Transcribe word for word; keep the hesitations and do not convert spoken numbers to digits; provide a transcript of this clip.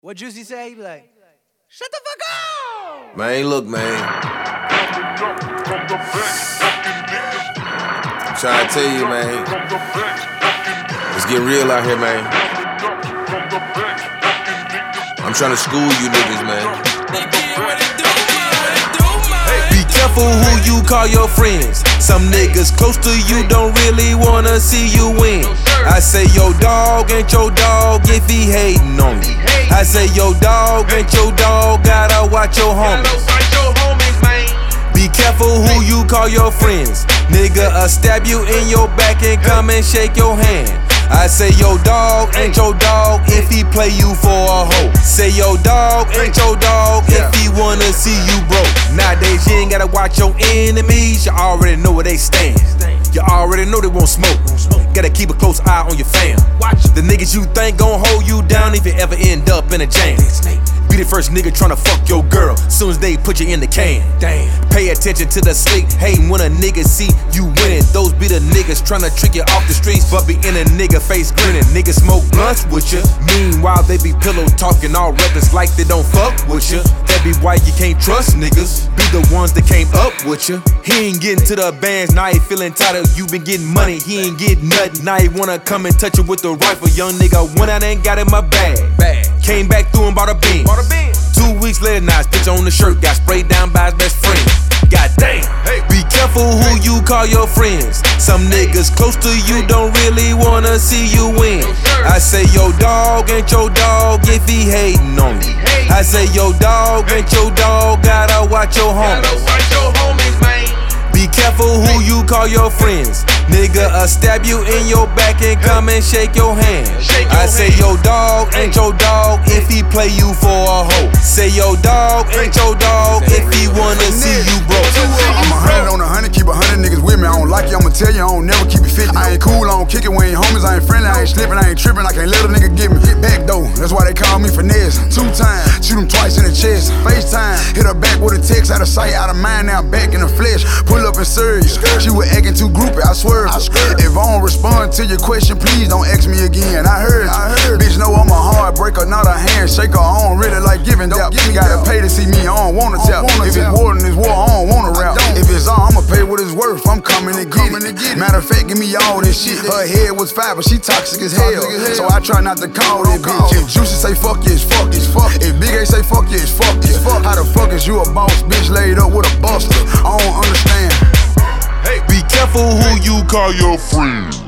What Juicy say? He be like, shut the fuck up! Man, look, man. I'm trying to tell you, man. It's getting real out here, man. I'm trying to school you niggas, man. Be careful who you call your friends. Some niggas close to you don't really wanna see you win. I say your dog ain't your dog if he hating on you. I say your dog ain't your dog, gotta watch your homies. Be careful who you call your friends. Nigga, I'll stab you in your back and come and shake your hand. I say your dog ain't your dog if he play you for a hoe. Say your dog ain't your dog if he wanna see you broke. Nowadays you ain't gotta watch your enemies, you already know where they stand. You already know they won't smoke. Gotta keep a close eye on your fam. The niggas you think gon' hold you down if you ever end up in a jam. Be the first nigga tryna fuck your girl soon as they put you in the can. Pay attention to the slick, hatin' when a nigga see you winning. Those be the niggas tryna trick you off the streets, but be in a nigga face grinning. Niggas smoke blunts with ya, meanwhile they be pillow talking all reckless like they don't fuck with ya. That be why you can't trust niggas, be the ones that came up with ya. He ain't getting to the bands, now he feeling tired of you been getting money. He ain't getting nothing, now he wanna come and touch you with the rifle. Young nigga went out and got in my bag, came back through and bought a bean. Two weeks later, now stitch on the shirt, got sprayed down by his best friend. God damn. Hey. Be careful who you call your friends. Some niggas close to you don't really wanna see you win. I say your dog ain't your dog if he hating on you. I say your dog ain't your dog, gotta watch your homies. Be careful who you call your friends. Nigga, I'll stab you in your back and come and shake your hand. I say your dog ain't your dog if he play you for a hoe. Say your dog ain't your dog if he wanna see you broke. I'm a hundred on a hundred, keep a hundred niggas with me. I don't like you, I'ma tell you, I don't never keep it fifty. I ain't cool, I don't kick it, we ain't homies, I ain't friendly, I ain't slipping, I ain't tripping, I can't let a nigga get me. Back though, that's why they call me finesse. Two times, shoot him twice in the chest. FaceTime, hit her back with a text, out of sight, out of mind, now back in the flesh. Pull up and serve you. She was acting too groupie, I swear. I if I don't respond to your question, please don't ask me again. I heard you. I heard Bitch, know I'm a heartbreaker, not a handshaker. I don't really like giving doubt. Gotta pay to see me, I don't wanna tap. If it's war, then it's war, I don't wanna rap. If it's on, I'ma pay what it's worth. I'm coming to get it. Matter of fact, give me all this shit. Her head was fat, but she toxic as hell. So I try not to call that bitch. If Juicy say fuck you, it's fuck you. If Big A say fuck you, it's fuck you. How the fuck is you a boss bitch laid up with a buster? I don't understand. Be careful who you call your friends.